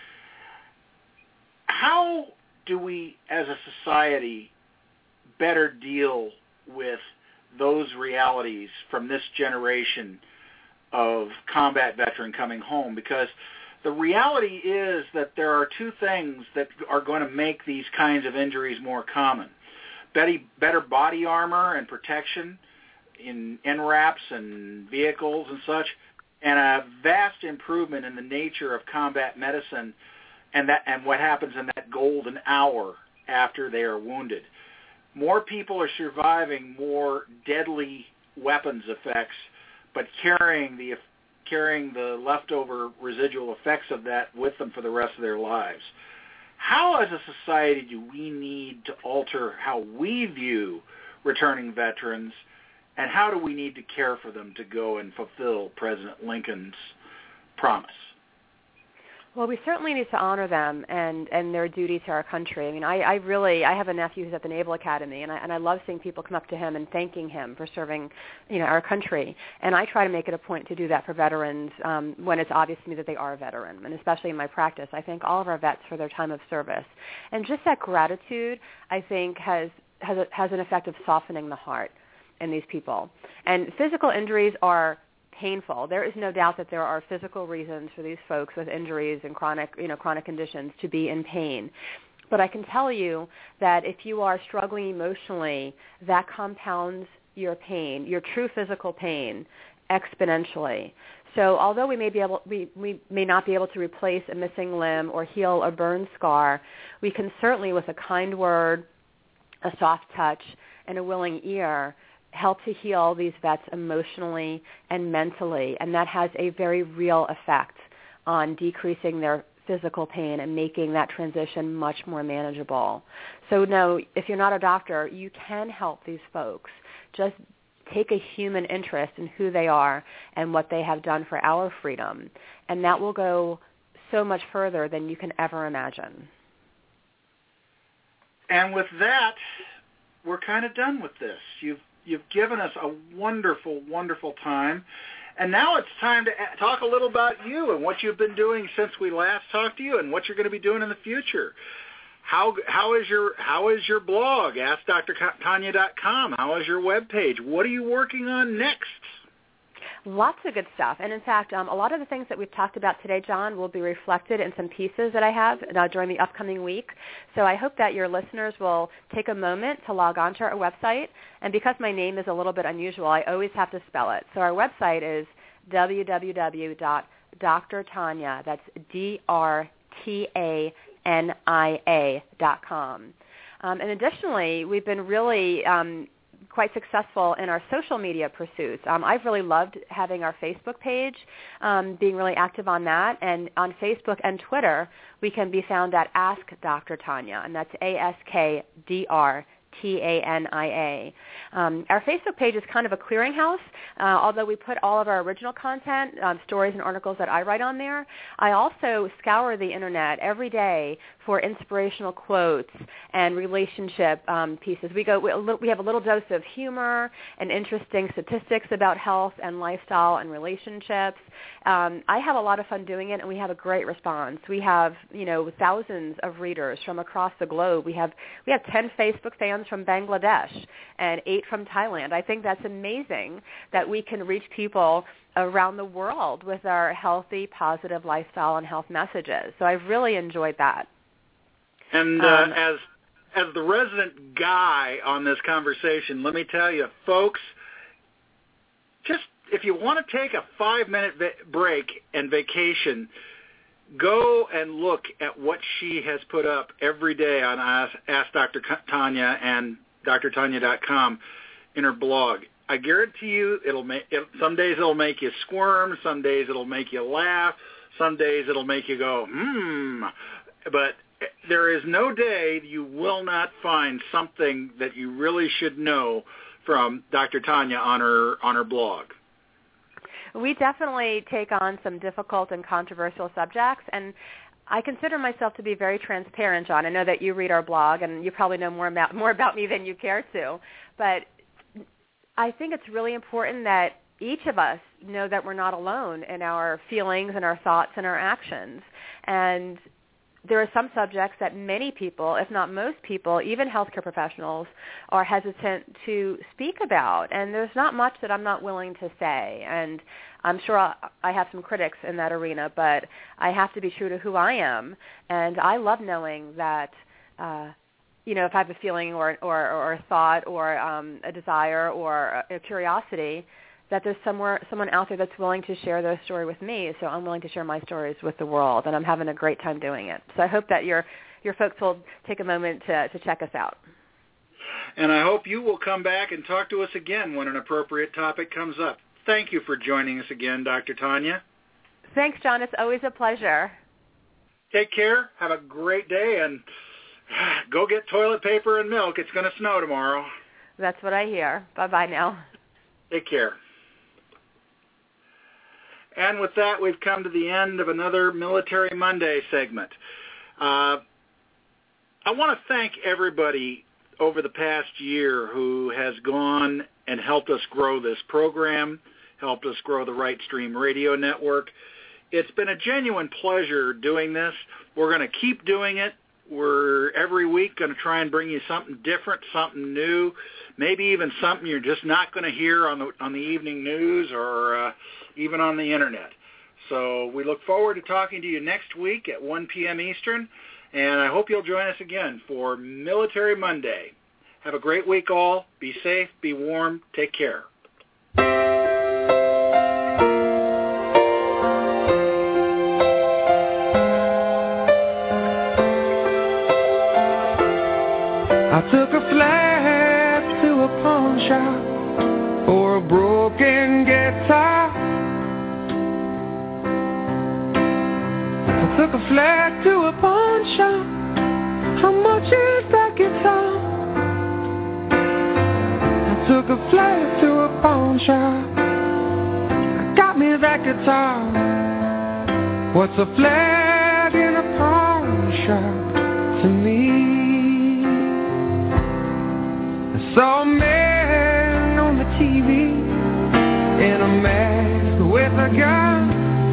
Speaker 1: How do we, as a society, better deal with those realities from this generation of combat veteran coming home? Because the reality is that there are two things that are going to make these kinds of injuries more common. Better body armor and protection in NRAPs and vehicles and such, and a vast improvement in the nature of combat medicine and what happens in that golden hour after they are wounded. More people are surviving more deadly weapons effects, but carrying the leftover residual effects of that with them for the rest of their lives. How, as a society, do we need to alter how we view returning veterans, and how do we need to care for them to go and fulfill President Lincoln's promise?
Speaker 3: Well, we certainly need to honor them and their duty to our country. I mean, I have a nephew who's at the Naval Academy, and I love seeing people come up to him and thanking him for serving, our country. And I try to make it a point to do that for veterans when it's obvious to me that they are a veteran, and especially in my practice. I thank all of our vets for their time of service. And just that gratitude, I think, has an effect of softening the heart in these people. And physical injuries are painful. There is no doubt that there are physical reasons for these folks with injuries and chronic conditions to be in pain. But I can tell you that if you are struggling emotionally, that compounds your pain, your true physical pain, exponentially. So although we may not be able to replace a missing limb or heal a burn scar, we can certainly, with a kind word, a soft touch, and a willing ear, help to heal these vets emotionally and mentally, and that has a very real effect on decreasing their physical pain and making that transition much more manageable. So no, if you're not a doctor, you can help these folks. Just take a human interest in who they are and what they have done for our freedom, and that will go so much further than you can ever imagine.
Speaker 1: And with that, we're kind of done with this. You've given us a wonderful, wonderful time. And now it's time to talk a little about you and what you've been doing since we last talked to you and what you're going to be doing in the future. How is your blog, AskDrTanya.com? How is your webpage? What are you working on next?
Speaker 3: Lots of good stuff. And in fact, a lot of the things that we've talked about today, John, will be reflected in some pieces that I have during the upcoming week. So I hope that your listeners will take a moment to log on to our website. And because my name is a little bit unusual, I always have to spell it. So our website is www.drtanya, that's DRTANIA.com. And additionally, we've been really quite successful in our social media pursuits. I've really loved having our Facebook page, being really active on that. And on Facebook and Twitter, we can be found at Ask Dr. Tanya, and that's AskDrTania. Our Facebook page is kind of a clearinghouse. Although we put all of our original content, stories and articles that I write on there, I also scour the Internet every day for inspirational quotes and relationship pieces. We have a little dose of humor and interesting statistics about health and lifestyle and relationships. I have a lot of fun doing it, and we have a great response. We have, thousands of readers from across the globe. We have 10 Facebook fans from Bangladesh and 8 from Thailand. I think that's amazing that we can reach people around the world with our healthy, positive lifestyle and health messages. So I've really enjoyed that.
Speaker 1: And as the resident guy on this conversation, let me tell you, folks, just if you want to take a 5-minute break and vacation, go and look at what she has put up every day on Ask Dr. Tanya and drtanya.com in her blog. I guarantee you some days it'll make you squirm, some days it'll make you laugh, some days it'll make you go, But there is no day you will not find something that you really should know from Dr. Tanya on her blog.
Speaker 3: We definitely take on some difficult and controversial subjects, and I consider myself to be very transparent, John. I know that you read our blog, and you probably know more about me than you care to, but I think it's really important that each of us know that we're not alone in our feelings and our thoughts and our actions. And there are some subjects that many people, if not most people, even healthcare professionals, are hesitant to speak about. And there's not much that I'm not willing to say. And I'm sure I have some critics in that arena, but I have to be true to who I am. And I love knowing that, if I have a feeling or a thought or a desire or a curiosity, that there's someone out there that's willing to share their story with me, so I'm willing to share my stories with the world, and I'm having a great time doing it. So I hope that your folks will take a moment to check us out.
Speaker 1: And I hope you will come back and talk to us again when an appropriate topic comes up. Thank you for joining us again, Dr. Tanya.
Speaker 3: Thanks, John. It's always a pleasure.
Speaker 1: Take care. Have a great day, and go get toilet paper and milk. It's going to snow tomorrow.
Speaker 3: That's what I hear. Bye-bye now.
Speaker 1: Take care. And with that, we've come to the end of another Military Monday segment. I want to thank everybody over the past year who has gone and helped us grow this program, helped us grow the Right Stream Radio Network. It's been a genuine pleasure doing this. We're going to keep doing it. We're every week going to try and bring you something different, something new, maybe even something you're just not going to hear on the evening news or even on the Internet. So we look forward to talking to you next week at 1 p.m. Eastern, and I hope you'll join us again for Military Monday. Have a great week all. Be safe, be warm, take care.
Speaker 8: I took a flat to a pawn shop for a broken guitar. I took a flat to a pawn shop. How much is that guitar? I took a flat to a pawn shop. I got me that guitar. What's a flat in a pawn shop to me? I saw a man on the TV in a mask with a gun.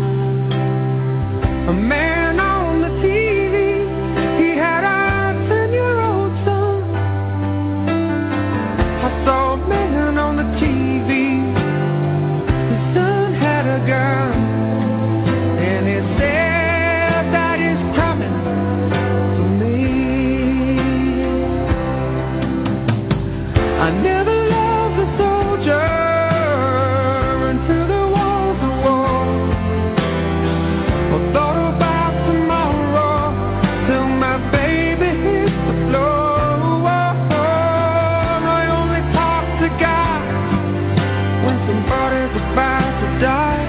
Speaker 8: A man on the TV, he had a 10-year-old son. I saw a man on the TV, his son had a gun, and he said that he's coming for me. I never loved a soldier until there was a war, or thought about tomorrow till my baby hits the floor. I only talk to God when somebody's about to die.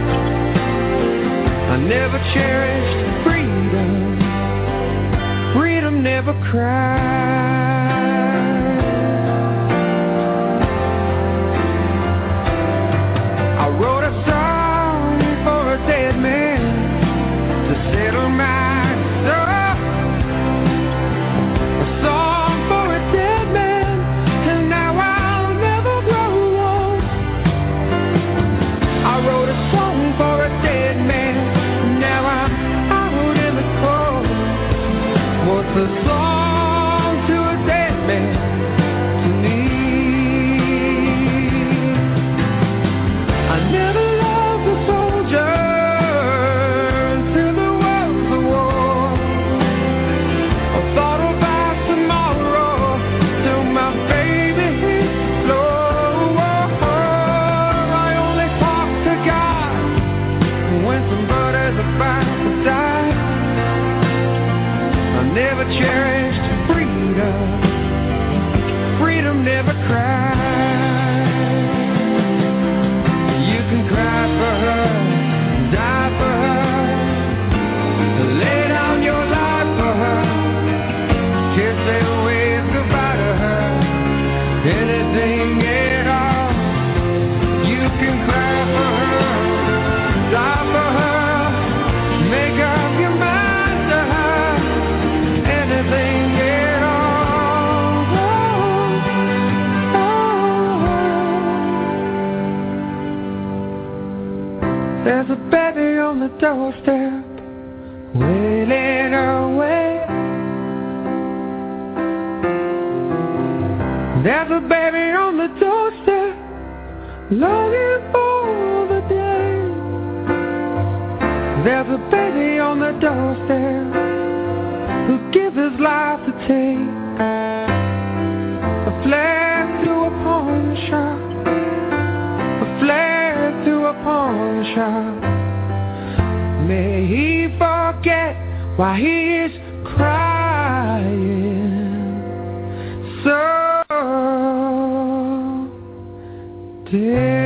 Speaker 8: I never cherished freedom. Freedom never cried. I wrote a song for a dead man to settle my soul. A song for a dead man, and now I'll never grow old. I wrote a song for a dead man, now I'm out in the cold. What's a song to a dead man to me? I never loved a soldier until there was a war. I thought about tomorrow till my baby hit the floor. I only talk to God when somebody's about to die. I never cherished freedom. Freedom never cried. You can cry for her, die for her, lay down your life for her, kiss and wave goodbye to her, anything at all. You can cry for her, die for her, make up your mind to her, anything at all. There's a baby on the doorstep, wailing away. There's a baby on the doorstep, longing for the day. There's a baby on the doorstep who'd give his life to take a flag to a pawn shop, a flag to a pawn shop. May he forget why he is crying so dear.